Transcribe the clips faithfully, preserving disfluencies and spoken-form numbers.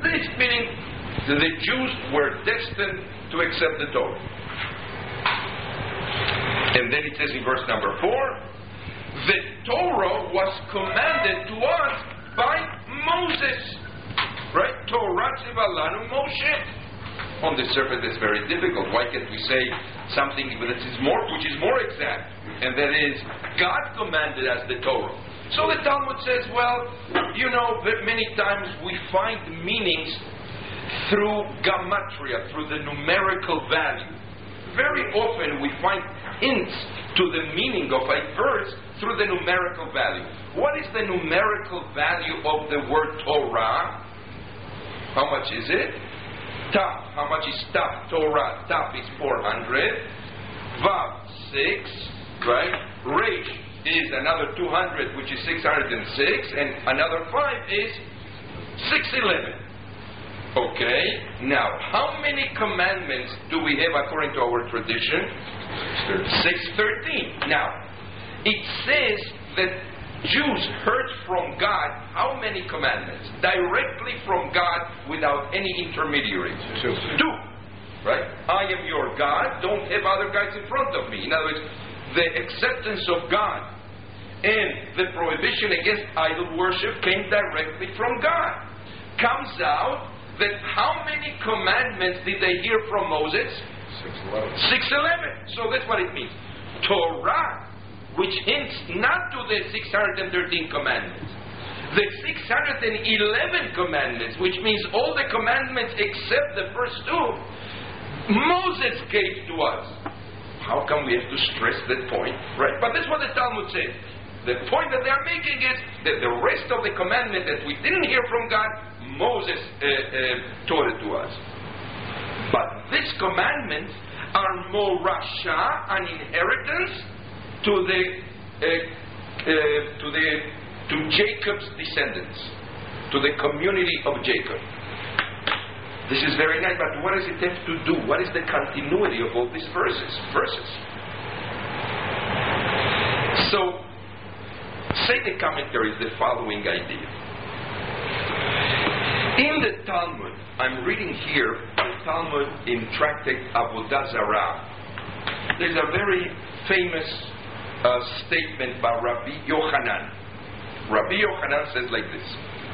This meaning the Jews were destined to accept the Torah. And then it says in verse number four, the Torah was commanded to us by Moses. Right? Torah Tzivalanu Moshe. On the surface, it's very difficult. Why can't we say something that is more, which is more exact? And that is, God commanded us the Torah. So the Talmud says, well, you know, many times we find meanings through gematria, through the numerical value. Very often we find hints to the meaning of a verse through the numerical value. What is the numerical value of the word Torah? How much is it? Taf. How much is Taf? Torah. Taf is four hundred. Vav, six. Right? Resh is another two hundred, which is six hundred six. And another five is six eleven. Okay. Now, how many commandments do we have according to our tradition? six thirteen. Now, it says that Jews heard from God how many commandments? Directly from God without any intermediaries. Two. Two. Right? I am your God. Don't have other gods in front of me. In other words, the acceptance of God and the prohibition against idol worship came directly from God. Comes out that how many commandments did they hear from Moses? six eleven. So that's what it means. Torah, which hints not to the six hundred thirteen commandments. The six hundred eleven commandments, which means all the commandments except the first two, Moses gave to us. How come we have to stress that point? Right? But that's what the Talmud says. The point that they are making is that the rest of the commandment that we didn't hear from God, Moses uh, uh, taught it to us. But these commandments are morasha, an inheritance to the uh, uh, to the to Jacob's descendants, to the community of Jacob. This is very nice, but what does it have to do? What is the continuity of all these verses? Verses. So, say the commentary is the following idea. In the Talmud, I'm reading here the Talmud in Tractate Avodah Zarah. There's a very famous uh, statement by Rabbi Yochanan. Rabbi Yochanan says like this: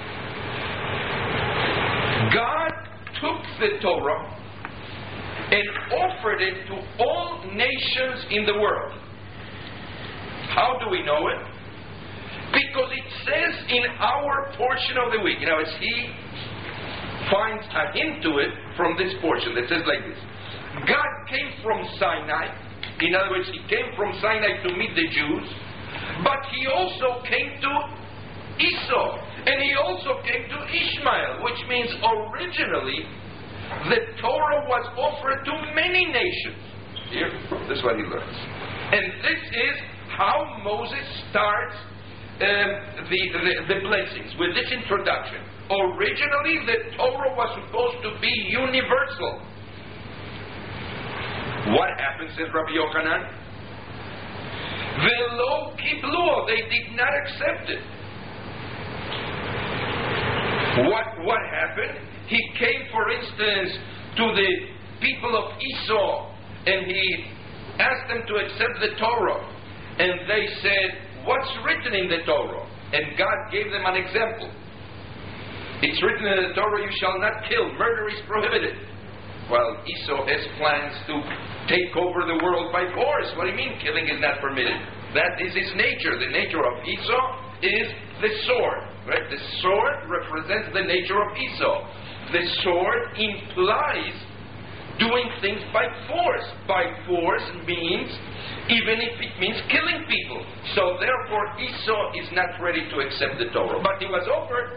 God took the Torah and offered it to all nations in the world. How do we know it? Because it says in our portion of the week, you know, as he finds a hint to it from this portion that says like this: God came from Sinai. In other words, he came from Sinai to meet the Jews, but he also came to Esau, and he also came to Ishmael, which means originally the Torah was offered to many nations. Here, this is what he learns. And this is how Moses starts um, the, the, the blessings, with this introduction. Originally, the Torah was supposed to be universal. What happened, says Rabbi Yochanan? Velo kibluo, they did not accept it. What, what happened? He came, for instance, to the people of Esau, and he asked them to accept the Torah. And they said, what's written in the Torah? And God gave them an example. It's written in the Torah, you shall not kill. Murder is prohibited. Well, Esau has plans to take over the world by force. What do you mean killing is not permitted? That is his nature. The nature of Esau is the sword. Right? The sword represents the nature of Esau. The sword implies doing things by force. By force means, even if it means killing people. So therefore Esau is not ready to accept the Torah. But he was offered.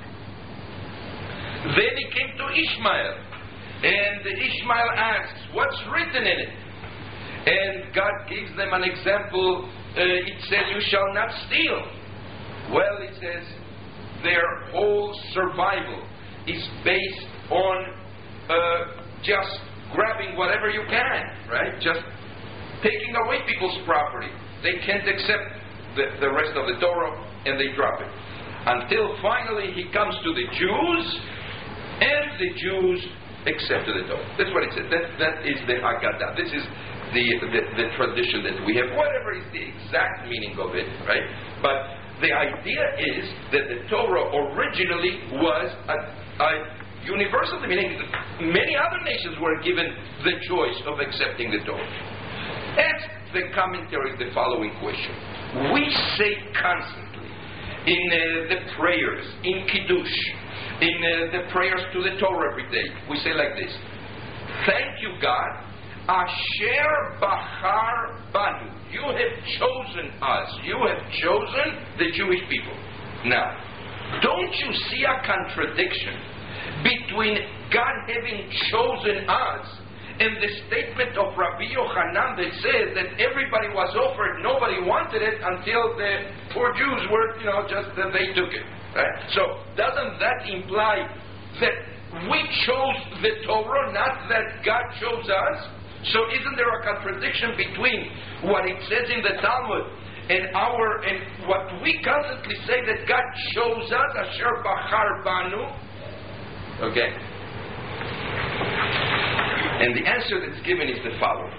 Then he came to Ishmael. And Ishmael asks, what's written in it? And God gives them an example. Uh, it says, you shall not steal. Well, it says, their whole survival is based on uh, just grabbing whatever you can, right? Just taking away people's property. They can't accept the, the rest of the Torah, and they drop it. Until finally he comes to the Jews, And the Jews accepted the Torah. That's what it says. That, that is the Haggadah. This is the, the, the tradition that we have. Whatever is the exact meaning of it, right? But the idea is that the Torah originally was a, a universal, meaning many other nations were given the choice of accepting the Torah. Ask the commentary the following question. We say constantly in uh, the prayers, in Kiddush, in uh, the prayers to the Torah every day, we say like this: thank you, God, Asher Bachar Banu. You have chosen us. You have chosen the Jewish people. Now, don't you see a contradiction between God having chosen us and the statement of Rabbi Yochanan that says that everybody was offered, nobody wanted it until the poor Jews were, you know, just that they took it. Right? So, doesn't that imply that we chose the Torah, not that God chose us? So isn't there a contradiction between what it says in the Talmud and our and what we constantly say that God chose us, Asher Bachar Banu? Okay. And the answer that's given is the following.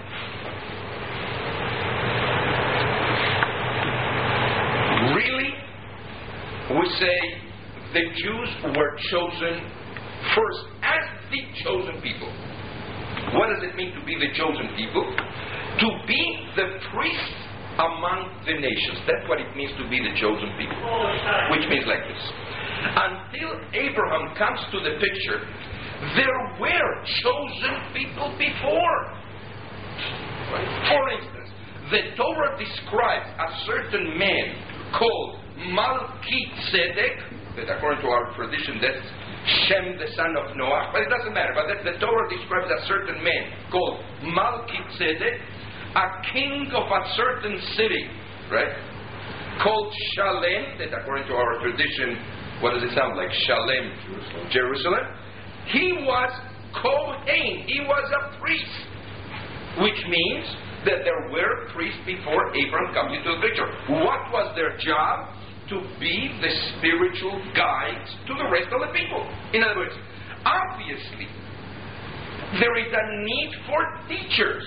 Really, we say the Jews were chosen first as the chosen people. What does it mean to be the chosen people? To be the priests among the nations. That's what it means to be the chosen people. Which means like this. Until Abraham comes to the picture, there were chosen people before. Right? For instance, the Torah describes a certain man called Melchizedek, that according to our tradition, that's Shem, the son of Noah, but it doesn't matter. But the Torah describes a certain man called Melchizedek, a king of a certain city, right? Called Shalem, that according to our tradition, what does it sound like? Shalem, Jerusalem. Jerusalem. He was Kohen. He was a priest, which means that there were priests before Abraham comes into the picture. What was their job? To be the spiritual guides to the rest of the people. In other words, obviously, there is a need for teachers.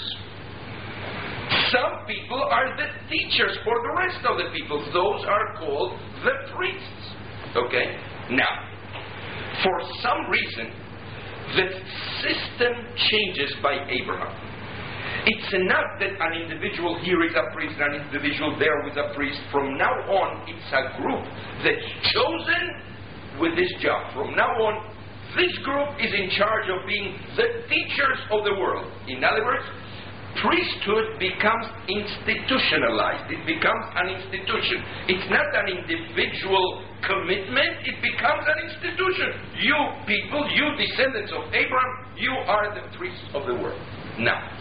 Some people are the teachers for the rest of the people. Those are called the priests. Okay? Now, for some reason, the system changes by Abraham. It's not that an individual here is a priest and an individual there is a priest. From now on, it's a group that's chosen with this job. From now on, this group is in charge of being the teachers of the world. In other words, priesthood becomes institutionalized. It becomes an institution. It's not an individual commitment. It becomes an institution. You people, you descendants of Abraham, you are the priests of the world. Now,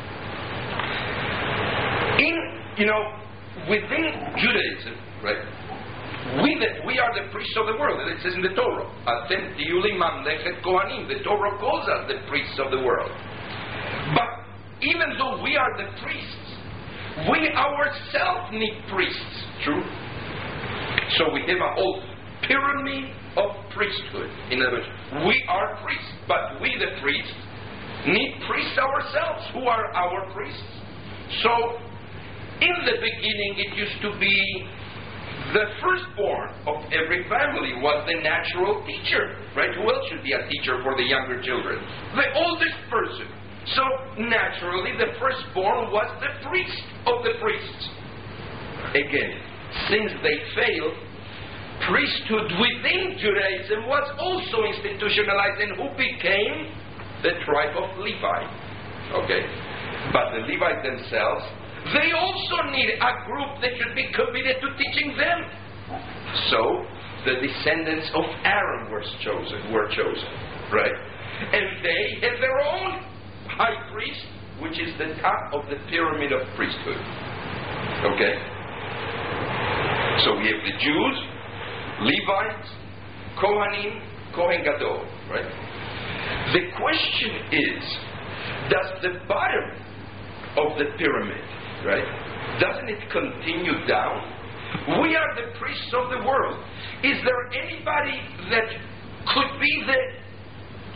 in, you know, within Judaism, right, we the, we are the priests of the world. It says in the Torah, Atem tiyu li mamlechet kohanim. The Torah calls us the priests of the world. But even though we are the priests, we ourselves need priests. True? So we have a whole pyramid of priesthood. In other words, we are priests, but we the priests need priests ourselves. Who are our priests? So, in the beginning, it used to be the firstborn of every family was the natural teacher, right? Who else should be a teacher for the younger children? The oldest person. So, naturally, the firstborn was the priest of the priests. Again, since they failed, priesthood within Judaism was also institutionalized, and who became the tribe of Levi. Okay? But the Levites themselves, they also need a group that should be committed to teaching them. So, the descendants of Aaron were chosen, were chosen, right? And they had their own high priest, which is the top of the pyramid of priesthood. Okay? So we have the Jews, Levites, Kohanim, Kohen Gadol, right? The question is, does the bottom of the pyramid, right, doesn't it continue down? We are the priests of the world. Is there anybody that could be the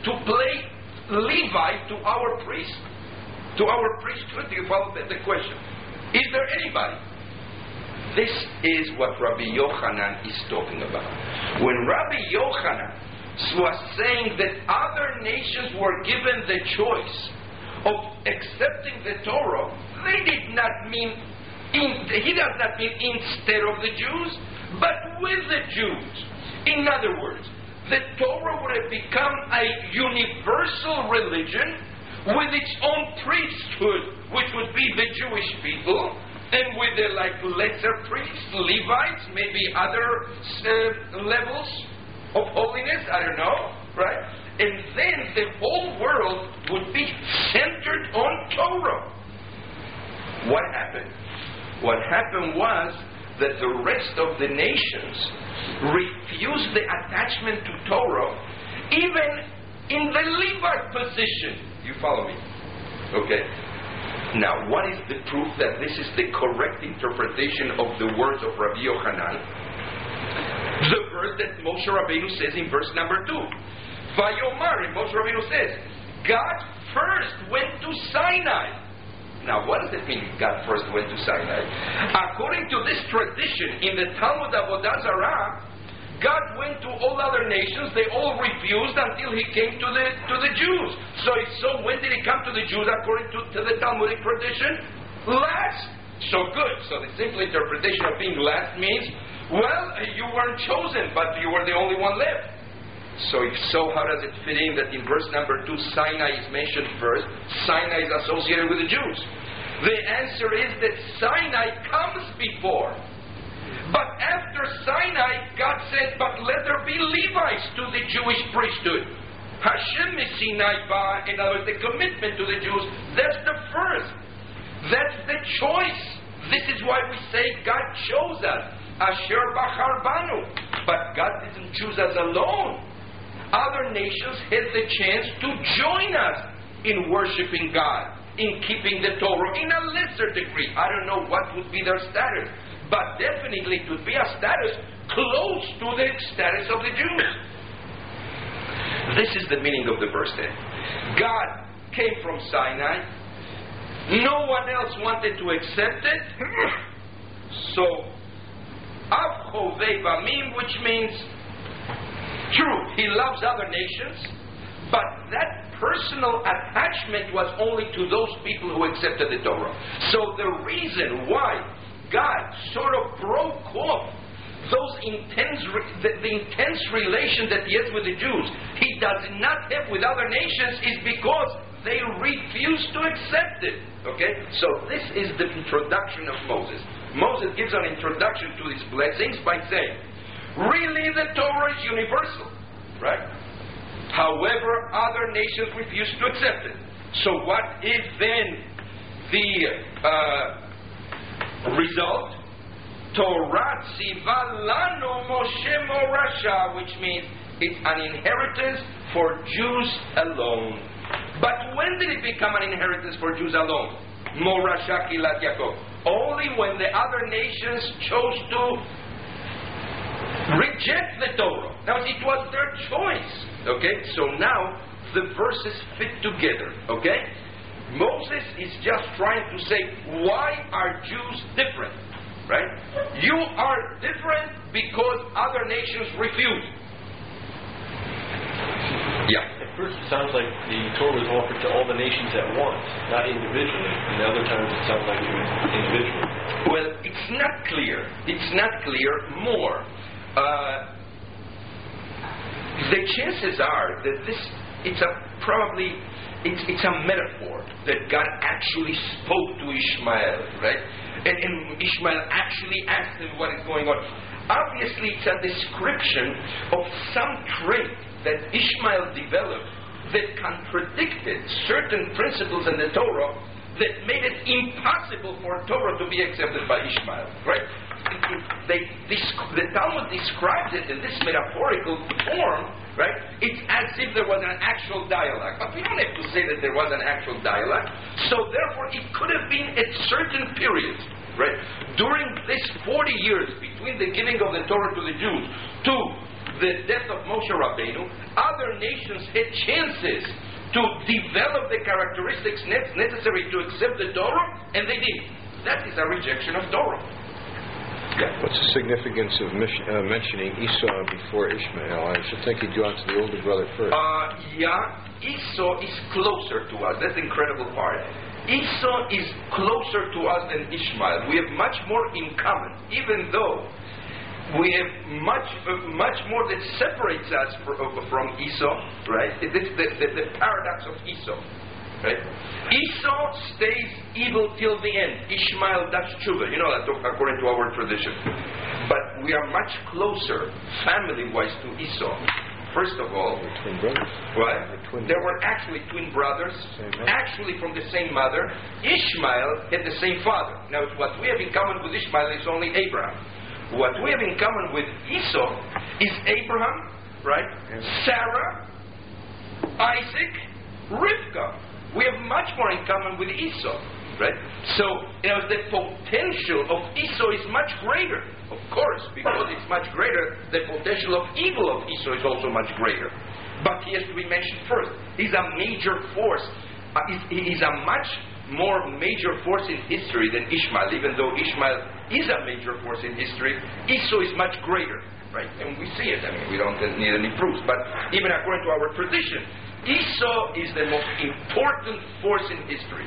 to play Levi to our priest, to our priesthood? Do you follow the, the question? Is there anybody? This is what Rabbi Yochanan is talking about. When Rabbi Yochanan was saying that other nations were given the choice of accepting the Torah, they did not mean, in, he does not mean instead of the Jews, but with the Jews. In other words, the Torah would have become a universal religion with its own priesthood, which would be the Jewish people, and with the like lesser priests, Levites, maybe other uh, levels of holiness, I don't know, right? And then the whole world would be centered on Torah. What happened? What happened was that the rest of the nations refused the attachment to Torah, even in the Levite position. You follow me? Okay. Now, what is the proof that this is the correct interpretation of the words of Rabbi Yochanan? The verse that Moshe Rabbeinu says in verse number two. Vayomar, and Moshe Rabbeinu says, God first went to Sinai. Now, what does it mean God first went to Sinai? According to this tradition in the Talmud Avodah Zarah, God went to all other nations. They all refused until He came to the to the Jews. So, so when did He come to the Jews according to, to the Talmudic tradition? Last. So good. So the simple interpretation of being last means, well, you weren't chosen, but you were the only one left. So if so, how does it fit in that in verse number two, Sinai is mentioned first? Sinai is associated with the Jews. The answer is that Sinai comes before. But after Sinai, God said, but let there be Levites to the Jewish priesthood. Hashem is Sinai ba, in other words, the commitment to the Jews. That's the first. That's the choice. This is why we say God chose us. Asher bachar banu. But God didn't choose us alone. Other nations had the chance to join us in worshiping God, in keeping the Torah, in a lesser degree. I don't know what would be their status. But definitely it would be a status close to the status of the Jews. This is the meaning of the verse then. God came from Sinai. No one else wanted to accept it. So, Av Chovei Bamim, which means, true, He loves other nations, but that personal attachment was only to those people who accepted the Torah. So the reason why God sort of broke off those intense, the, the intense relation that He has with the Jews, He does not have with other nations, is because they refuse to accept it. Okay? So this is the introduction of Moses. Moses gives an introduction to his blessings by saying, really the Torah is universal, right? However, other nations refuse to accept it. So what is then the uh, result? Torah tziva lanu Moshe morasha, which means it's an inheritance for Jews alone. But when did it become an inheritance for Jews alone? Morasha kilat Yaakov. Only when the other nations chose to reject the Torah. Now it was their choice. Okay, so now the verses fit together. Okay, Moses is just trying to say, why are Jews different? Right? You are different because other nations refuse. Yeah. At first it sounds like the Torah was offered to all the nations at once, not individually. And the other times it sounds like it was individually. Well, it's not clear. It's not clear. More. Uh, the chances are that this, it's a probably, it's, it's a metaphor that God actually spoke to Ishmael, right? And, and Ishmael actually asked him what is going on. Obviously, it's a description of some trait that Ishmael developed that contradicted certain principles in the Torah that made it impossible for Torah to be accepted by Ishmael, right? They, this, the Talmud describes it in this metaphorical form, right? It's as if there was an actual dialogue. But we don't have to say that there was an actual dialogue. So therefore, it could have been at certain periods, right? During this forty years between the giving of the Torah to the Jews to the death of Moshe Rabbeinu, other nations had chances to develop the characteristics ne- necessary to accept the Torah, and they did. That is a rejection of Torah. Yeah. What's the significance of mission, uh, mentioning Esau before Ishmael? I should think he'd gone to the older brother first. Uh, yeah, Esau is closer to us. That's the incredible part. Esau is closer to us than Ishmael. We have much more in common, even though we have much uh, much more that separates us for, uh, from Esau, right? It's the, the, the paradox of Esau, right? Esau stays evil till the end. Ishmael does tshuva. You know that according to our tradition. But we are much closer, family-wise, to Esau. First of all, twin brothers. What? Twin there brothers. were actually twin brothers, actually from the same mother. Ishmael had the same father. Now, what we have in common with Ishmael is only Abraham. What we have in common with Esau is Abraham, right? Yes. Sarah, Isaac, Rivka. We have much more in common with Esau, right? So, you know, the potential of Esau is much greater, of course, because it's much greater. The potential of evil of Esau is also much greater. But he has to be mentioned first. He's a major force. Uh, he's, he's a much more major force in history than Ishmael, even though Ishmael is a major force in history. Esau is much greater, right? And we see it. I mean, we don't need any proofs. But even according to our tradition, Esau is the most important force in history.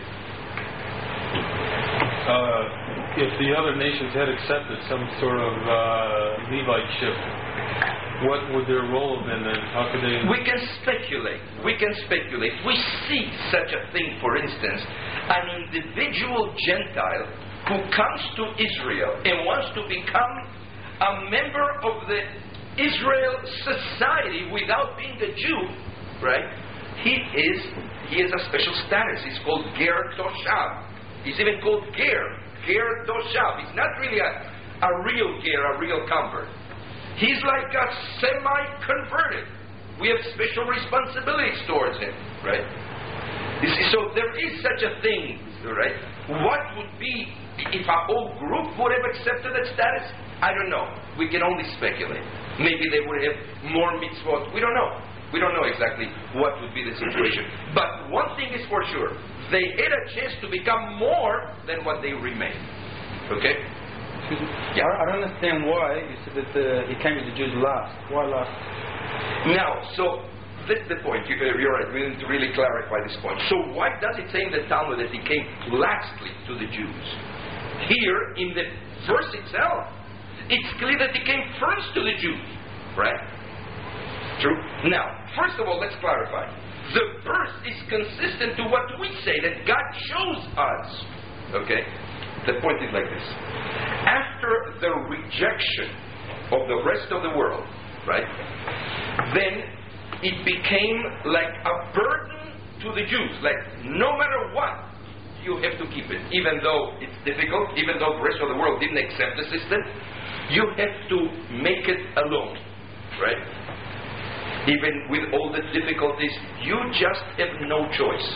Uh, if the other nations had accepted some sort of uh, Leviteship, what would their role have been then? How could they... We can speculate. We can speculate. We see such a thing, for instance, an individual Gentile who comes to Israel and wants to become a member of the Israel society without being a Jew, right? He is he has a special status. He's called Ger Toshav. He's even called Ger, Ger Toshav. He's not really a, a real Ger, a real convert. He's like a semi-converted. We have special responsibilities towards him, right? You see, so there is such a thing, right? What would be if a whole group would have accepted that status? I don't know. We can only speculate. Maybe they would have more mitzvot. We don't know. We don't know exactly what would be the situation. But one thing is for sure. They had a chance to become more than what they remain. Okay? Yeah. I don't understand why you said that uh, he came to the Jews last. Why last? Now, so that's the point. You, uh, you're right. We need to really clarify this point. So why does it say in the Talmud that he came lastly to the Jews? Here, in the verse itself, it's clear that he came first to the Jews. Right? True? Now, first of all, let's clarify. The verse is consistent to what we say, that God chose us. Okay? The point is like this. After the rejection of the rest of the world, right, then it became like a burden to the Jews. Like, no matter what, you have to keep it. Even though it's difficult, even though the rest of the world didn't accept the system, you have to make it alone. Right? Even with all the difficulties, you just have no choice.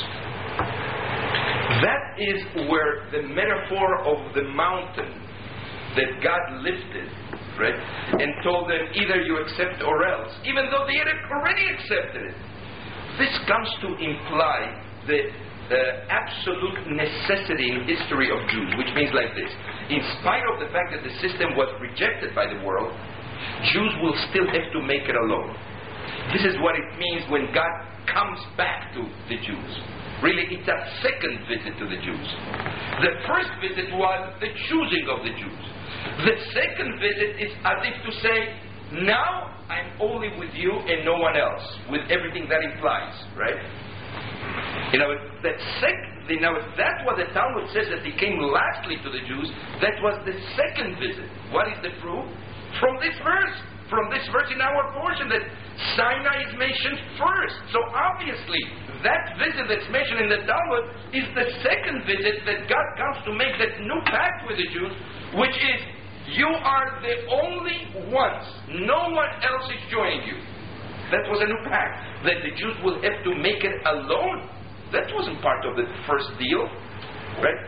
That is where the metaphor of the mountain that God lifted, right, and told them either you accept or else, even though they had already accepted it. This comes to imply the uh, absolute necessity in history of Jews, which means like this. In spite of the fact that the system was rejected by the world, Jews will still have to make it alone. This is what it means when God comes back to the Jews. Really, it's a second visit to the Jews. The first visit was the choosing of the Jews. The second visit is as if to say, now I'm only with you and no one else, with everything that implies, right? You know, that sec- you know, that's what the Talmud says, that he came lastly to the Jews. That was the second visit. What is the proof? From this verse. From this verse in our portion, that Sinai is mentioned first. So obviously, that visit that's mentioned in the Talmud is the second visit that God comes to make that new pact with the Jews, which is, you are the only ones. No one else is joining you. That was a new pact. That the Jews will have to make it alone. That wasn't part of the first deal. Right?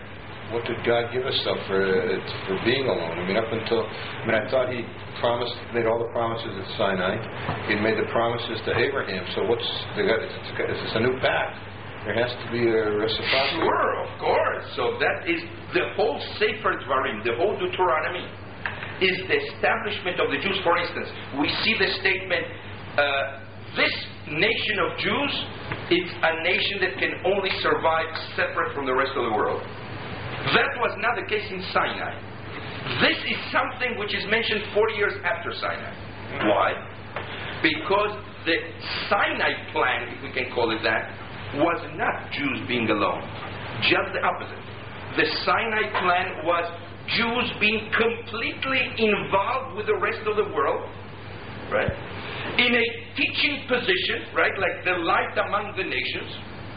what did God give us though for uh, for being alone? I mean, up until I mean, I thought He promised, made all the promises at Sinai. He made the promises to Abraham. So what's the God? It's, it's, it's a new path. There has to be a reciprocity. Sure, of course. So that is the whole Sefer Dvarim, the whole Deuteronomy, is the establishment of the Jews. For instance, we see the statement, uh, this nation of Jews is a nation that can only survive separate from the rest of the world. That was not the case in Sinai. This is something which is mentioned forty years after Sinai. Why? Because the Sinai plan, if we can call it that, was not Jews being alone. Just the opposite. The Sinai plan was Jews being completely involved with the rest of the world, right? In a teaching position, right? Like the light among the nations.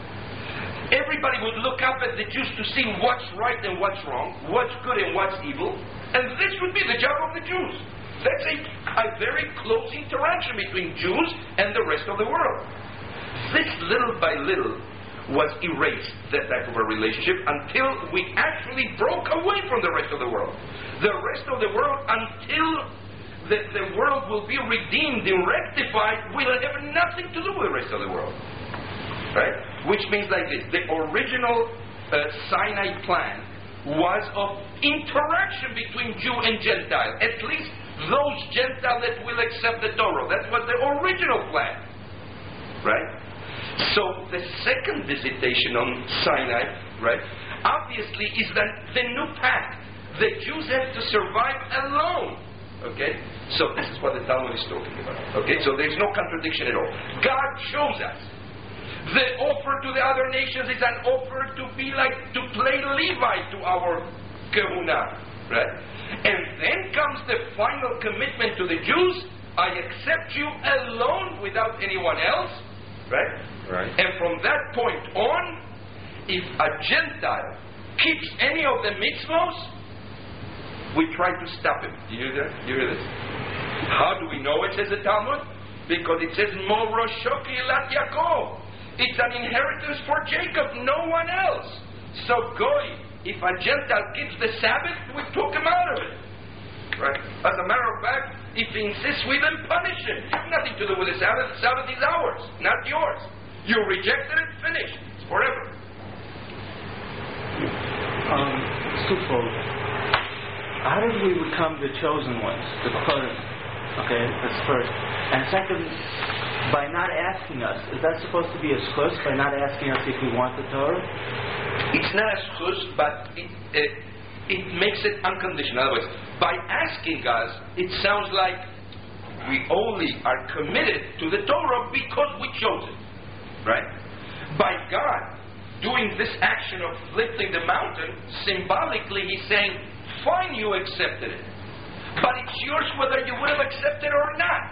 Everybody would look up at the Jews to see what's right and what's wrong, what's good and what's evil, and this would be the job of the Jews. That's a, a very close interaction between Jews and the rest of the world. This little by little was erased, that type of a relationship, until we actually broke away from the rest of the world. The rest of the world, until the, the world will be redeemed and rectified, will have nothing to do with the rest of the world. Right? Which means like this, the original uh, Sinai plan was of interaction between Jew and Gentile. At least those Gentiles that will accept the Torah. That was the original plan. Right? So the second visitation on Sinai, right, obviously is the, the new pact. The Jews have to survive alone. Okay? So this is what the Talmud is talking about. Okay? So there's no contradiction at all. God shows us. The offer to the other nations is an offer to be like, to play Levite to our Kehuna. Right? And then comes the final commitment to the Jews. I accept you alone without anyone else. Right? Right. And from that point on, if a Gentile keeps any of the mitzvos, we try to stop him. Do you hear that? Do you hear this? How do we know it, says the Talmud? Because it says, Morosho Kilat Yaakov. It's an inheritance for Jacob, no one else. So, Goy, if a Gentile keeps the Sabbath, we took him out of it. Right? As a matter of fact, if he insists, we then punish him. It's nothing to do with the Sabbath. The Sabbath is ours, not yours. You rejected it, finished. It's forever. Um, twofold. How did we become the chosen ones, the Kohen? Okay, that's first. And second, by not asking us, is that supposed to be a schus, by not asking us if we want the Torah? It's not a schus, but it, it, it makes it unconditional. In other words, by asking us, it sounds like we only are committed to the Torah because we chose it. Right? By God doing this action of lifting the mountain, symbolically He's saying, fine, you accepted it. But it's yours whether you would have accepted it or not.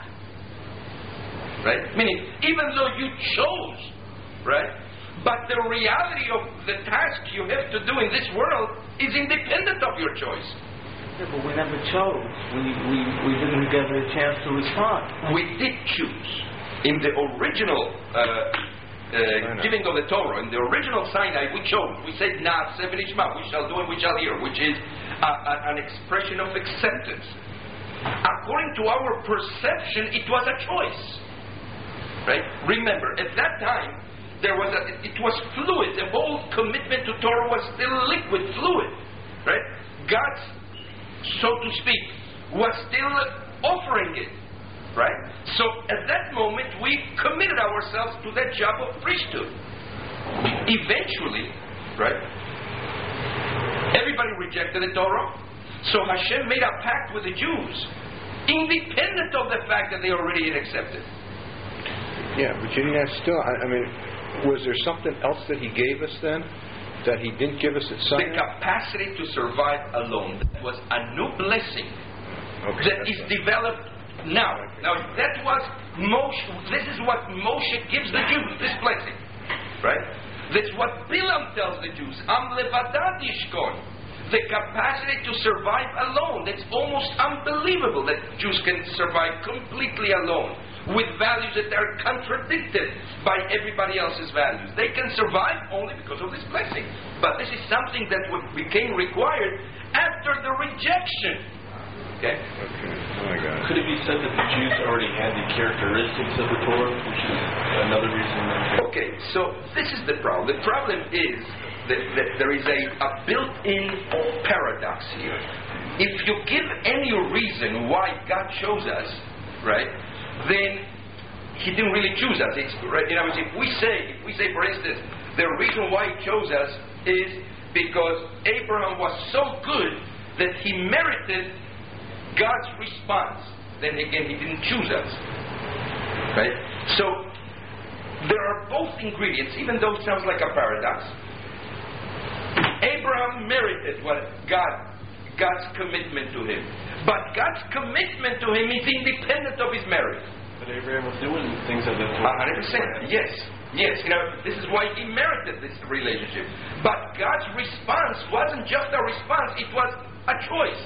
Right? Meaning, even though you chose, right? But the reality of the task you have to do in this world is independent of your choice. Yeah, but we never chose. We, we, we didn't get a chance to respond. We did choose. In the original uh, uh, giving of the Torah, in the original Sinai, we chose. We said, Nah, seven Ishma, we shall do and we shall hear, which is a, a, an expression of acceptance. According to our perception, it was a choice. Right? Remember, at that time, there was a, it was fluid. The whole commitment to Torah was still liquid, fluid. Right? God, so to speak, was still offering it. Right? So at that moment, we committed ourselves to that job of priesthood. Eventually, right? Everybody rejected the Torah. So Hashem made a pact with the Jews, independent of the fact that they already had accepted. Yeah, but you didn't have still, I, I mean, was there something else that He gave us then that He didn't give us at Sinai? The capacity to survive alone. That was a new blessing okay, that is developed now. Now, that was Moshe. This is what Moshe gives the Jews, this blessing. Right? That's what Bilam tells the Jews. Am levadad yishkon. The capacity to survive alone. That's almost unbelievable that Jews can survive completely alone. with values that are contradicted by everybody else's values. They can survive only because of this blessing. But this is something that became required after the rejection. Okay? Okay. Oh my God. Could it be said that the Jews already had the characteristics of the Torah, which is another reason? That Okay, so this is the problem. The problem is that, that there is a, a built-in paradox here. If you give any reason why God chose us, right, then He didn't really choose us. It's, right, in other words, if we say, if we say, for instance, the reason why He chose us is because Abraham was so good that he merited God's response, then again He didn't choose us. Right? So there are both ingredients, even though it sounds like a paradox. Abraham merited what God, God's commitment to him. But God's commitment to him is independent of his merit. But Abraham was doing things of the A hundred percent. Yes. Yes. You know, this is why he merited this relationship. But God's response wasn't just a response, it was a choice.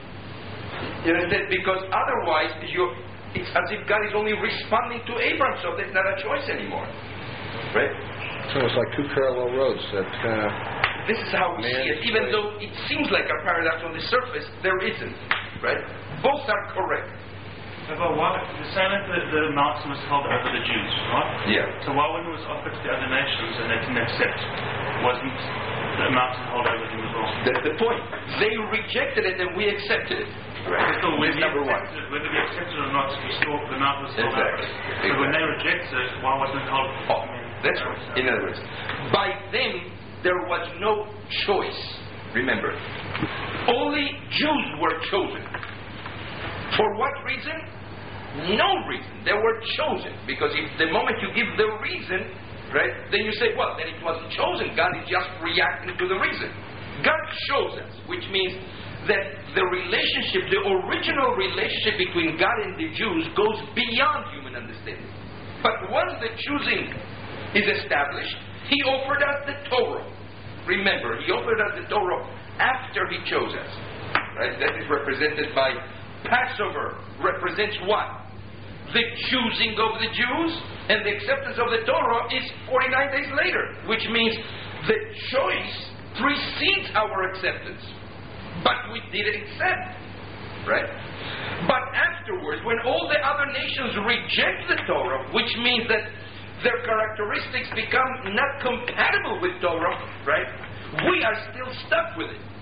You know, that because otherwise you it's as if God is only responding to Abraham, so that's not a choice anymore. Right? So it's like two parallel roads that kind of... This is how we see it. Even though it seems like a paradox on the surface, there isn't. Right? Both are correct. But why, you're saying that the, the mountain was held over the Jews, right? Yeah. So why when it was offered to the other nations and they didn't accept, wasn't the mountain held over them as well? That's the point. They rejected it and we accepted it. Right. So whether, That's number we one. accepted, whether we accepted it or not, we still, the mountain was still Exactly. over. So Exactly. when they rejected it, why wasn't it held? Oh, that's right. In other words, by them there was no choice. Remember, only Jews were chosen. For what reason? No reason. They were chosen. Because if the moment you give the reason, right, then you say, well, then it wasn't chosen. God is just reacting to the reason. God chose us, which means that the relationship, the original relationship between God and the Jews goes beyond human understanding. But once the choosing is established, He offered us the Torah. Remember, He offered us the Torah after He chose us. Right? That is represented by Passover. Represents what? The choosing of the Jews, and the acceptance of the Torah is forty-nine days later, which means the choice precedes our acceptance. But we didn't accept. Right? But afterwards, when all the other nations reject the Torah, which means that their characteristics become not compatible with Torah, right? We are still stuck with it.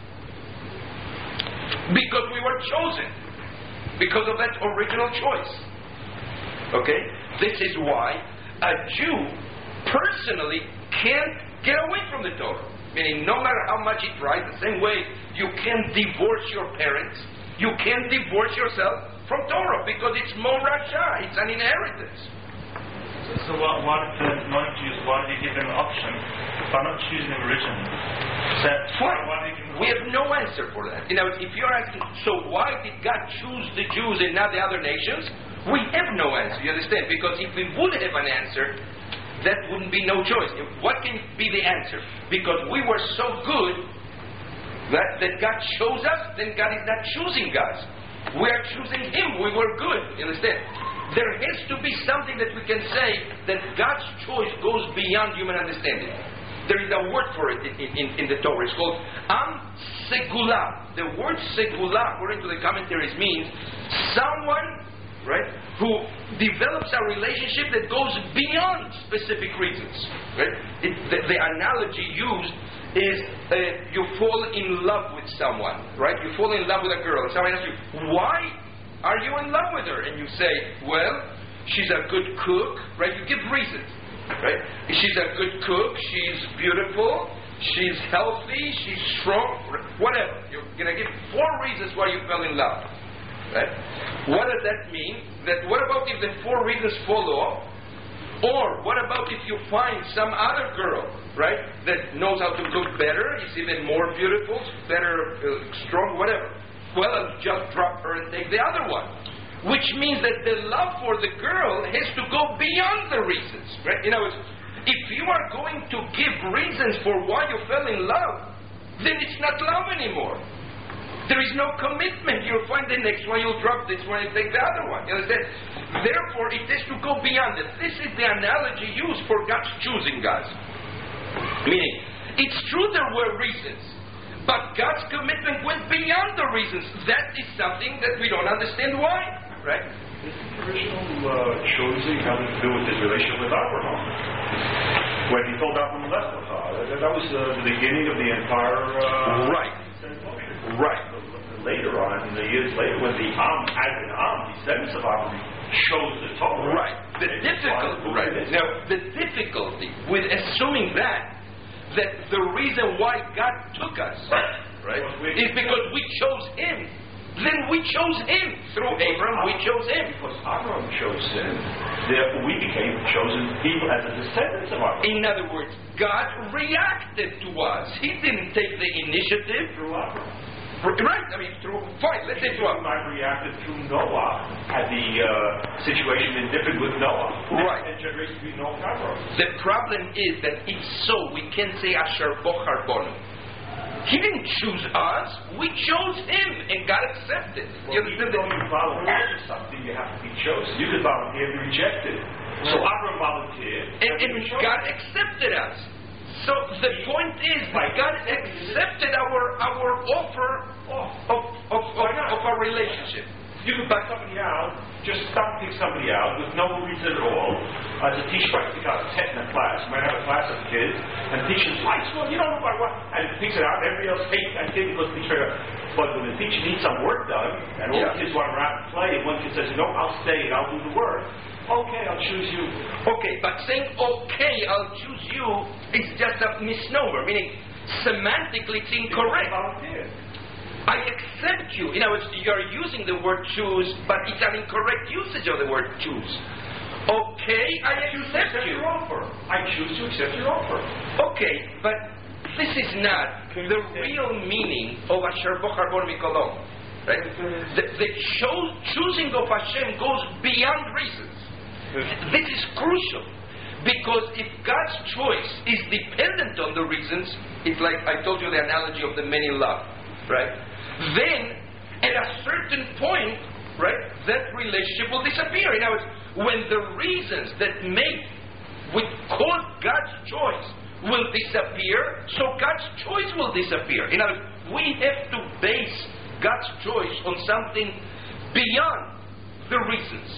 Because we were chosen. Because of that original choice. Okay? This is why a Jew personally can't get away from the Torah. Meaning, no matter how much he tries, the same way you can't divorce your parents, you can't divorce yourself from Torah because it's morasha, it's an inheritance. So, so why, why did the non-Jews, why did He give them an option by not choosing them originally? So, why, why did He give them we have no answer for that. You know, if you're asking, so why did God choose the Jews and not the other nations? We have no answer, you understand? Because if we would have an answer, that wouldn't be no choice. What can be the answer? Because we were so good that, that God chose us, then God is not choosing us. We are choosing Him. We were good. You understand? There has to be something that we can say that God's choice goes beyond human understanding. There is a word for it in, in, in the Torah. It's called Am Segula. The word Segula, according to the commentaries, means someone, right, who develops a relationship that goes beyond specific reasons. Right? It, the, the analogy used is uh, you fall in love with someone, right? You fall in love with a girl, and someone asks you, why are you in love with her? And you say, well, she's a good cook, right? You give reasons, right? She's a good cook, she's beautiful, she's healthy, she's strong, whatever. You're going to give four reasons why you fell in love, right? What does that mean? That what about if the four reasons fall off? Or what about if you find some other girl, right, that knows how to cook better, is even more beautiful, better, uh, strong, whatever? Well, I'll just drop her and take the other one. Which means that the love for the girl has to go beyond the reasons, right? You know, if you are going to give reasons for why you fell in love, then it's not love anymore. There is no commitment. You'll find the next one, you'll drop this one and take the other one. You understand? Therefore, it has to go beyond it. This is the analogy used for God's choosing us. Meaning, it's true there were reasons, but God's commitment went beyond the reasons. That is something that we don't understand why, right? This original uh, choosing having to do with his relationship with Abraham. When he told Abraham left the that, that was uh, the beginning of the entire... Uh, right. Right. Later on, in the years later, when the Am, as an Am, descendants of Abraham, chose the Torah. Right. The difficulty, right. Now, the difficulty with assuming that, that the reason why God took us, right, is because we chose Him. Then we chose Him. Through Abraham, we chose Him. Because Abraham chose Him, therefore we became chosen people as the descendants of Abraham. In other words, God reacted to us. He didn't take the initiative. Through Abraham. Right, I mean, through, fine, let's say through... I reacted through Noah, had the uh, situation been different with Noah. Right. And generations we know Abraham. The problem is that if so, we can say Asher Bochar Bonu. He didn't choose us, we chose Him, and God accepted. Well, you understand that? When you volunteer for something, you have to be chosen. You could volunteer and be rejected. So Abraham volunteered, and, and God accepted us. So the point is that God accepted our our offer of of, of, of, of our relationship. You could buy somebody out, just stop pick somebody out with no reason at all. As a teacher, I pick out a ten in a class. You might have a class of kids, and the teacher likes, well, you don't know why what, and picks it out. Everybody else hates that kid because the teacher. But when the teacher needs some work done, and all yeah. the kids want to run out and play, and one kid says, no, I'll stay and I'll do the work. Okay, I'll choose you. Okay, but saying okay, I'll choose you is just a misnomer, meaning semantically it's incorrect. I accept you. In other words, you're using the word choose, but it's an incorrect usage of the word choose. Okay, I accept you. Your offer. I choose to accept your offer. Okay, but this is not the real meaning of Asher Bochar Bonu Mikolom. Right? The, the cho- choosing of Hashem goes beyond reasons. This is crucial. Because if God's choice is dependent on the reasons, it's like I told you the analogy of the many love, right? Then, at a certain point, right, that relationship will disappear. In other words, when the reasons that make, would cause God's choice will disappear, so God's choice will disappear. In other words, we have to base God's choice on something beyond the reasons.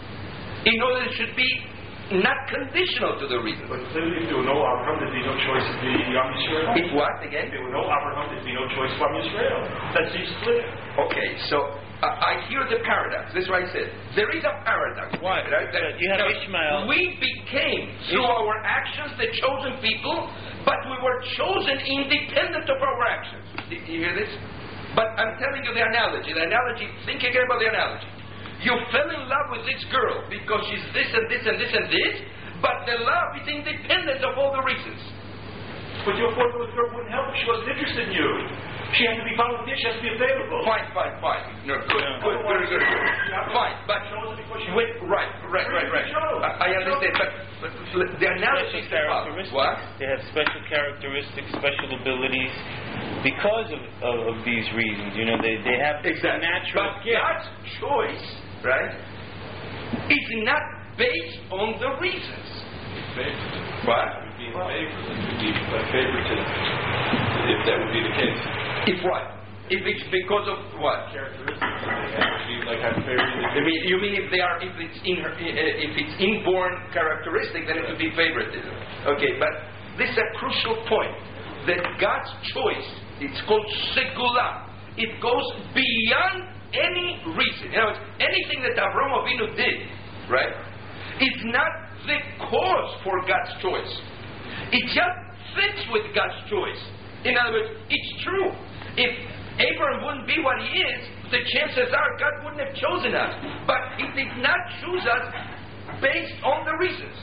In order it should be not conditional to the reason. But clearly, if there were no Abraham, there'd be no choice of the Am Yisrael. If what, again? If there were no Abraham, there'd be no choice for Am Yisrael. That seems clear. Okay, so uh, I hear the paradox. This is what I said. There is a paradox. Why? Right? That, you have now, Ishmael. We became, through our actions, the chosen people, but we were chosen independent of our actions. Did you hear this? But I'm telling you the analogy. The analogy, think again about the analogy. You fell in love with this girl because she's this and this and this and this, but the love is independent of all the reasons. But your former girl wouldn't help if she wasn't interested in you. She has to be volunteer, she has to be available. Fine, fine, fine. No, good, Yeah. good, good, good, good. Fine, but wait, right, right, right, right. I, I understand, but, but the analogy is about what? They have special characteristics, special abilities because of, of, of these reasons. You know, they, they have exactly. natural But gift. God's choice, right, is not based on the reasons. What? Being favored, it would be a favoritism, if that would be the case. If what? If it's because of what? Characteristics, they have to be like have favoritism. You mean, you mean if they are, if it's in her, if it's inborn characteristic, then it would be favoritism. Okay, but this is a crucial point that God's choice, it's called segula. It goes beyond any reason. In other words, anything that Avraham Avinu did, right, is not the cause for God's choice. It just fits with God's choice. In other words, it's true. If Abraham wouldn't be what he is, the chances are God wouldn't have chosen us. But He did not choose us based on the reasons.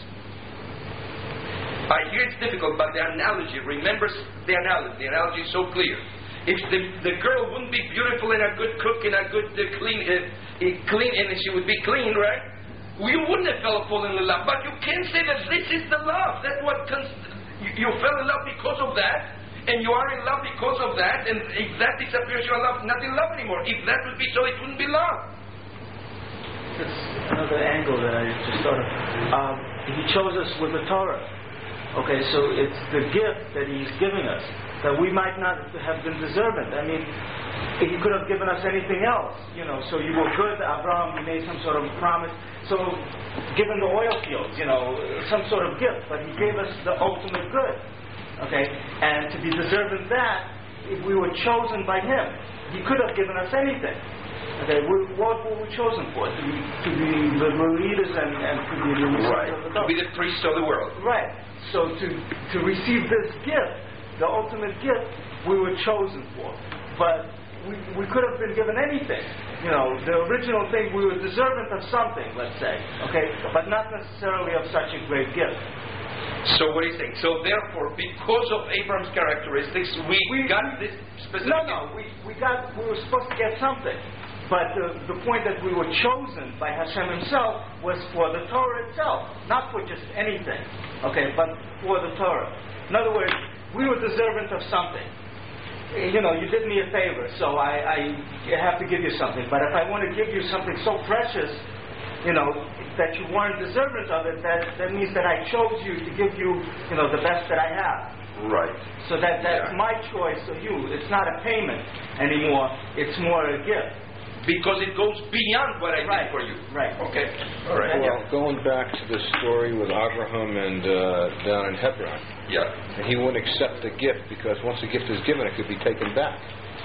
I hear it's difficult, but the analogy, remember the analogy. The analogy is so clear. If the, the girl wouldn't be beautiful and a good cook and a good uh, clean, uh, clean, and she would be clean, right? You wouldn't have fell fallen in love. But you can't say that this is the love. That's what cons- you, you fell in love because of that. And you are in love because of that, and if that disappears, you are love, not in love anymore. If that would be so, it wouldn't be love. it's another angle that I just thought of. Um, he chose us with the Torah. Okay, so it's the gift that he's giving us that we might not have been deserving. I mean, he could have given us anything else, you know. So you were good, Abraham. You made some sort of promise. So, given the oil fields, you know, some sort of gift, but he gave us the ultimate good. Okay, and to be deserving that, if we were chosen by him, he could have given us anything. Okay, we, what were we chosen for? To be, to be the leaders and, and to be the right. of the to be the priests of the world. Right. So to to receive this gift, the ultimate gift, we were chosen for. But we we could have been given anything. You know, the original thing, we were deserving of something, let's say. Okay, but not necessarily of such a great gift. So what do you think? So therefore, because of Abraham's characteristics, we, we got this specific. No, no, we we got we were supposed to get something. But the, the point that we were chosen by Hashem Himself was for the Torah itself, not for just anything, okay, but for the Torah. In other words, we were deserving of something. You know, you did me a favor, so I, I have to give you something. But if I want to give you something so precious, you know, that you weren't deserving of it, that, that means that I chose you to give you, you know, the best that I have. Right. So that that's yeah. my choice of you. It's not a payment anymore. It's more a gift. Because it goes beyond what I right. did for you. Right. Okay. All right. Well, going back to the story with Abraham and uh, down in Hebron. Yeah. And he wouldn't accept the gift because once the gift is given, it could be taken back.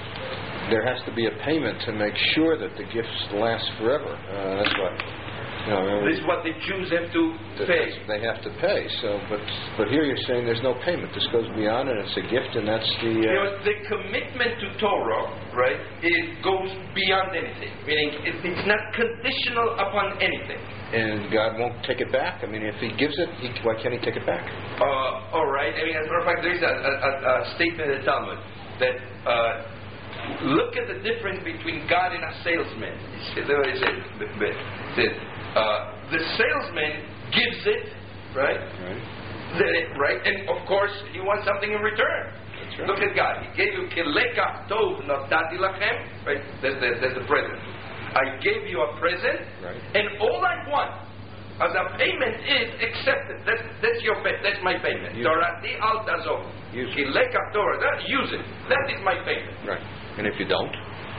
There has to be a payment to make sure that the gifts last forever. Uh, that's what. You know, this is what the Jews have to pay. They have to pay. So, but but here you're saying there's no payment. This goes beyond, and it's a gift, and that's the. Uh, you know, the commitment to Torah, right? It goes beyond anything. Meaning, it, it's not conditional upon anything. And God won't take it back. I mean, if He gives it, he, why can't He take it back? Uh, all right. I mean, as a matter of fact, there is a, a, a statement in the Talmud that. Uh, Look at the difference between God and a salesman. There is it. That uh, the salesman gives it, right? Right. The, right, and of course he wants something in return. That's right. Look at God. He gave you keleka tov natati lachem. Right. That's the, that's the present. I gave you a present, right. And all I want as a payment is accepted. That's that's your pay, that's my payment. Torati al tazov. Keleka Torah. Use it. That is my payment. Right. And if you don't,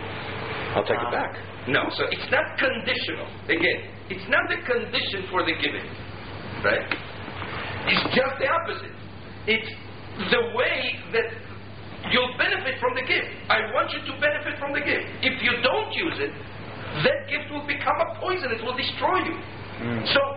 I'll take it back. No, so it's not conditional. Again, it's not the condition for the giving, right? It's just the opposite. It's the way that you'll benefit from the gift. I want you to benefit from the gift. If you don't use it, that gift will become a poison. It will destroy you. Mm. So,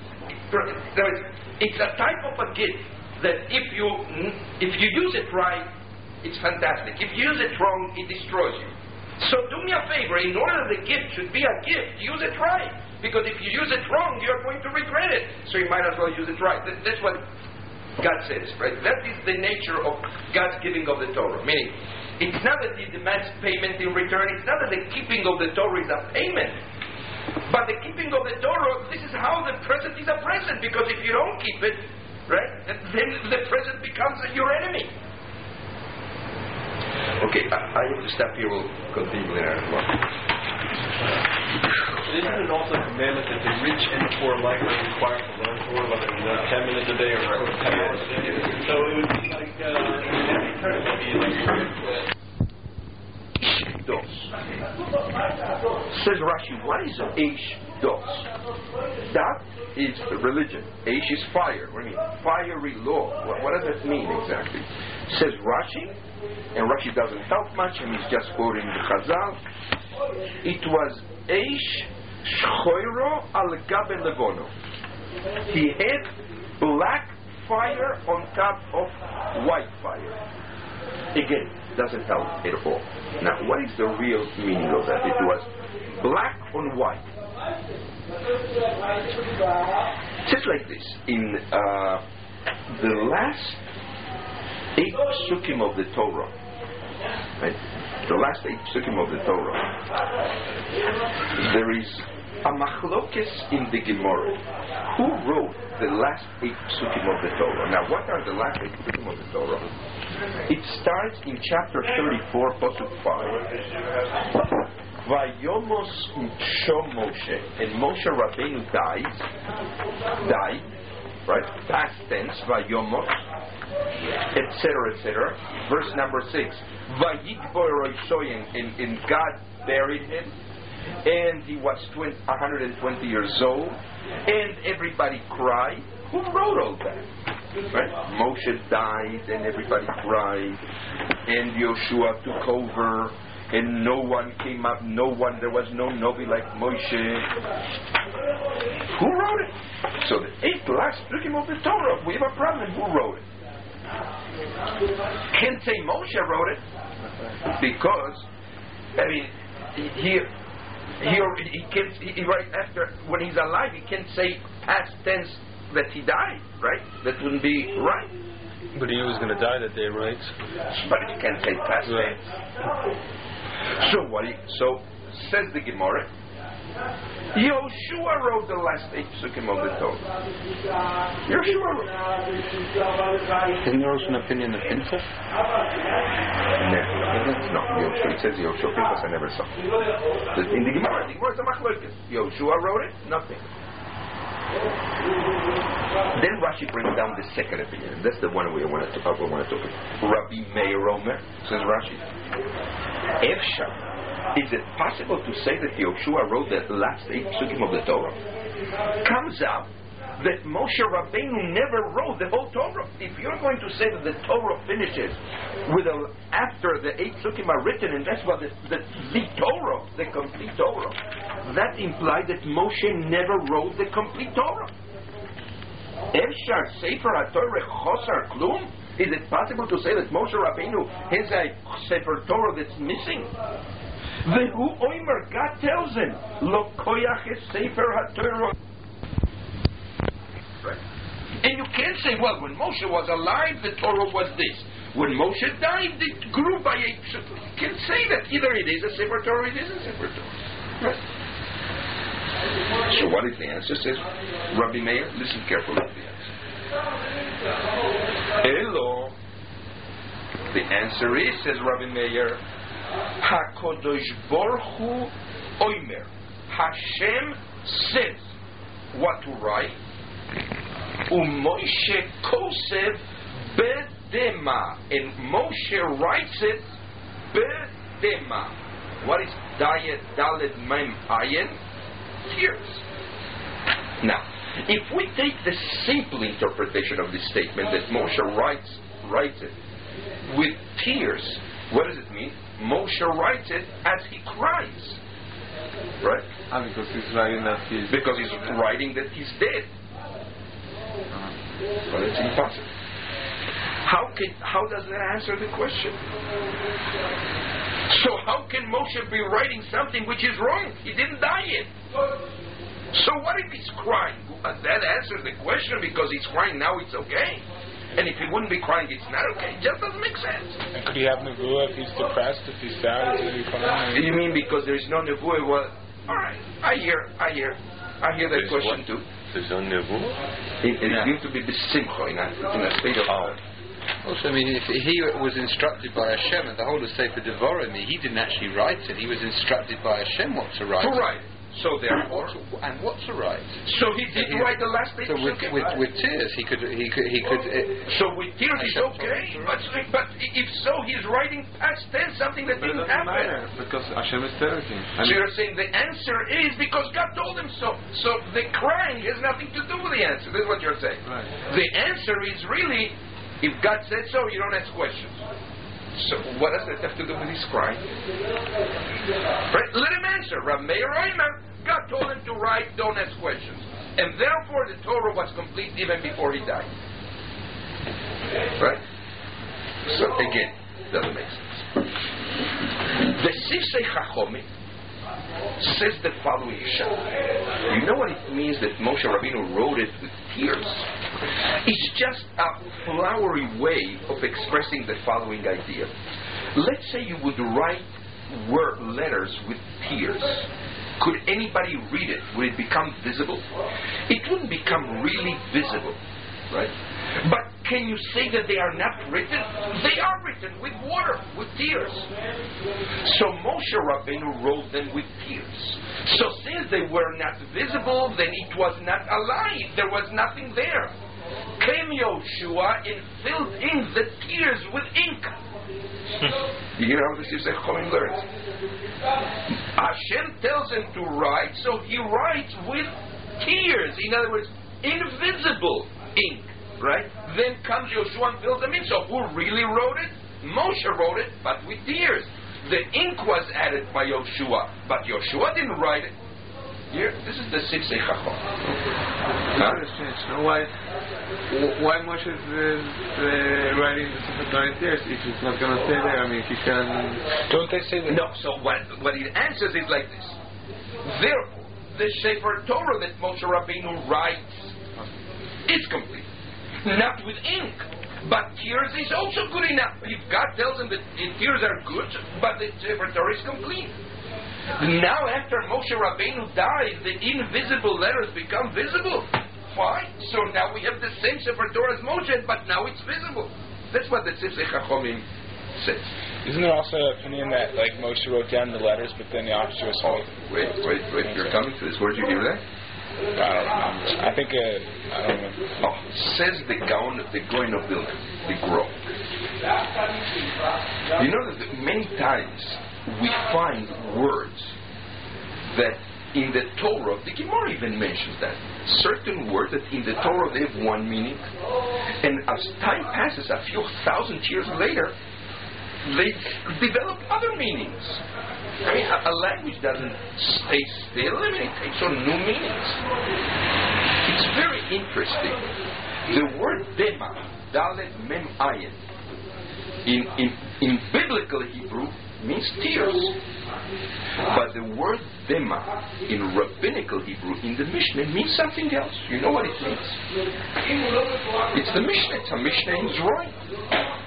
it's a type of a gift that if you if you use it right, it's fantastic. If you use it wrong, it destroys you. So do me a favor. In order that the gift should be a gift, use it right. Because if you use it wrong, you're going to regret it. So you might as well use it right. That, that's what God says, right? That is the nature of God's giving of the Torah. Meaning, it's not that He demands payment in return. It's not that the keeping of the Torah is a payment. But the keeping of the Torah, this is how the present is a present. Because if you don't keep it, right, then the present becomes your enemy. Okay, I, I have to stop here. We'll continue later. Isn't it also a commandment that the rich and the poor alike are required to learn for, whether it's uh, ten minutes a day or ten hours a day? So it would be like, uh, every turn would be like dos. Says Rashi, what is Eish dos? That is religion. Eish is fire. What do you mean? Fiery law. What, what does that mean exactly? Says Rashi, and Rashi doesn't help much, and he's just quoting the Chazal. It was Eish Shchoiro al Gabe Levono. He had black fire on top of white fire. Again, doesn't help at all. Now, what is the real meaning of that? It was black on white. Just like this, in uh, the last eight psukim of the Torah, right? The last eight psukim of the Torah, there is a machlokes in the Gemara. Who wrote the last eight psukim of the Torah? Now, what are the last eight psukim of the Torah? It starts in chapter thirty-four, pasuk five, Vayomos Shom Moshe, and Moshe Rabbeinu died, died, right? Past tense, Vayomos, et cetera, et cetera. Verse number six. Vayikbo Roishoyen, and, and God buried him, and he was one hundred twenty years old, and everybody cried. Who wrote all that? Right? Moshe died, and everybody cried, and Yoshua took over, and no one came up, no one, there was no Novi like Moshe. Who wrote it? So the eighth last striking of the Torah, we have a problem. Who wrote it? Can't say Moshe wrote it, because, I mean, he, he, he, he can't, he, right after, when he's alive, he can't say past tense that he died, right? That wouldn't be right. But he was going to die that day, right? But he can't say past Right. tense. So what? He, so says the Gemara. Yoshua wrote the last eight psukim of the Torah. Yoshua wrote. Isn't there also an opinion of Pinchas? No, no. Yoshua, it says Yoshua. Pinchas I never saw. In the Gemara, the Gemara is a machlokes. Yoshua wrote it. Nothing. Then Rashi brings down the second opinion. That's the one we want to talk about. We want to talk about. Rabbi Meir Omer, says Rashi. Efshar, is it possible to say that Yoshua wrote the last eight psukim of the Torah? Comes out that Moshe Rabbeinu never wrote the whole Torah. If you're going to say that the Torah finishes with a, after the eight psukim are written, and that's what the, the, the Torah, the complete Torah, that implies that Moshe never wrote the complete Torah. Efshar Sefer HaTorah Chosar Klum? Is it possible to say that Moshe Rabbeinu has a Sefer Torah that's missing? Vehu Oimer, God tells him, Lo Koyach es Sefer HaTorah. Right? And you can't say, well, when Moshe was alive, the Torah was this. When Moshe died, it grew by eight. You can say that either it is a Sefer Torah or it isn't a Sefer Torah. Right? So what is the answer? Says Rabbi Meir. Listen carefully to the answer. Hello. The answer is, says Rabbi Meir, HaKadosh Baruch Hu Oimer. Hashem says what to write. U'Moshe Kosev Bedema. And Moshe writes it Bedema. What is Dayet Dalet Mem Ayin? Tears. Now, if we take the simple interpretation of this statement that Moshe writes writes it with tears, what does it mean? Moshe writes it as he cries, right? Ah, because he's writing that he's Because he's writing that he's dead. Well, it's impossible. How can how does that answer the question? So how can Moshe be writing something which is wrong? He didn't die yet. So what if he's crying? That answers the question, because he's crying now, it's okay. And if he wouldn't be crying, it's not okay. It just doesn't make sense. And could he have nevuah if he's depressed, if he's sad, is he fine? You mean because there is no nevuah? Well, all right. I hear, I hear, I hear that There's question what? too. There's no nevuah? It, it's going to be besimcha in a, in a state of heart. Also, I mean, if he was instructed by Hashem, and the whole of Sefer Devarim, he didn't actually write it. He was instructed by Hashem what to write. To write. So therefore, And what to write? so he did He- write the last eight So with, psukim. with, with tears, he could he could he could. Uh, So with tears is Hashem okay, told him to but but if so, he's writing past tense something that But it didn't doesn't happen. matter, because Hashem is telling him. So you're saying the answer is because God told him so. So the crying has nothing to do with the answer. This is what you're saying. Right. The answer is really, if God said so, you don't ask questions. So what does that have to do with his crying? Right? Let him answer. Rav Meir Oimer, God told him to write, don't ask questions. And therefore the Torah was complete even before he died. Right? So again, doesn't make sense. The Sifsei Chachomim says the following shot. You know what it means that Moshe Rabbeinu wrote it with tears? It's just a flowery way of expressing the following idea. Let's say you would write word letters with tears. Could anybody read it? Would it become visible? It wouldn't become really visible, right? But can you say that they are not written? They are written with water, with tears. So Moshe Rabbeinu wrote them with tears. So since they were not visible, then it was not alive. There was nothing there. Came Yoshua and filled in the tears with ink. You hear how the Sifsei Chachamim learns? Hashem tells him to write, so he writes with tears. In other words, invisible ink. Right? Then comes Yoshua and fills them in. So who really wrote it? Moshe wrote it, but with tears. The ink was added by Yoshua, but Yoshua didn't write it. Here, this is the Sifsei Chacham. Huh? So why, why Moshe is uh, writing the Sefer Torah in tears if it's not going to stay there? I mean, if he can... Don't they say that? No, so what, what it answers is like this. Therefore, the Sefer Torah that Moshe Rabbeinu writes is complete. Not with ink. But tears is also good enough. If God tells him that tears are good, but the Sefer Torah is complete. Now after Moshe Rabbeinu dies, the invisible letters become visible. Fine. So now we have the same Sefer Torah as Moshe, but now it's visible. That's what the Sifsei Chachamim says. Isn't there also an opinion that like Moshe wrote down the letters, but then the officer was Oh, wait, wait, wait. You're coming to this. Where did you hear that? I don't remember. I think, uh, I don't know. Oh, says the Gaon, the Goin of Vilna, the Gro. You know that many times we find words that in the Torah, the Gemara even mentions that. Certain words that in the Torah they have one meaning, and as time passes, a few thousand years later, they develop other meanings. I mean, a, a language doesn't stay still. I mean, it takes on new meanings. It's very interesting. The word Dema, Dalet Mem Ayin, in, in, in biblical Hebrew means tears. But the word Dema in rabbinical Hebrew, in the Mishnah, means something else. You know what it means? It's the Mishnah. It's a Mishnah in Zroim.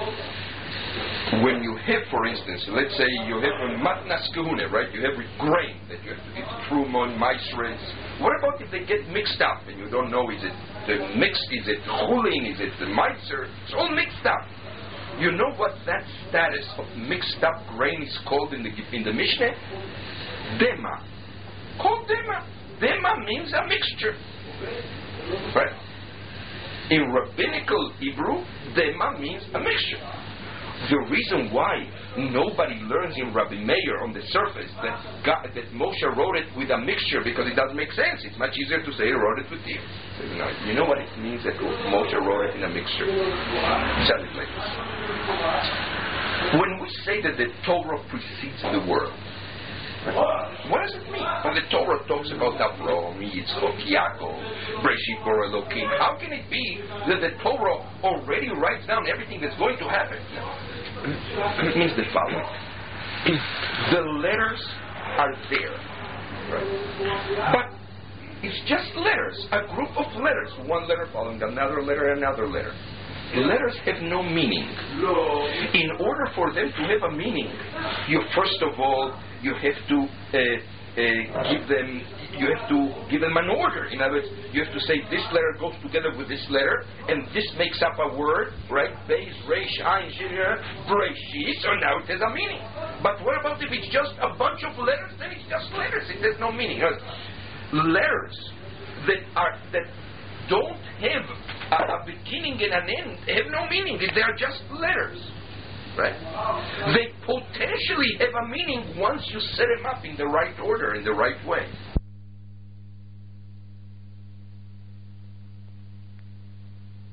When you have, for instance, let's say you have a matnas kahuna, right? You have grain that you have to give trumon, maisres. What about if they get mixed up and you don't know, is it the mix, is it chulin, is it the meiser? It's all mixed up. You know what that status of mixed up grain is called in the in the Mishnah? Dema. Called dema. Dema means a mixture. Right? In rabbinical Hebrew, dema means a mixture. The reason why nobody learns in Rabbi Meir on the surface that God, that Moshe wrote it with a mixture, because it doesn't make sense. It's much easier to say he wrote it with tears. You know, you know what it means that Moshe wrote it in a mixture? Tell it like this. When we say that the Torah precedes the world, what does it mean? When the Torah talks about Avraham, Yitzchak, Yaakov, Breshit Bara Elokim, how can it be that the Torah already writes down everything that's going to happen? It means the following. The letters are there. Right? But it's just letters, a group of letters, one letter following another letter, another letter. Letters have no meaning. In order for them to have a meaning, you first of all you have to uh, uh, give them you have to give them an order. In other words, you have to say this letter goes together with this letter, and this makes up a word, right? Beis, Reish, Ayin, Shin, Breshit. So now it has a meaning. But what about if it's just a bunch of letters? Then it's just letters. It has no meaning. Letters that are that don't have a, a beginning and an end have no meaning. They are just letters. Right? They potentially have a meaning once you set them up in the right order, in the right way.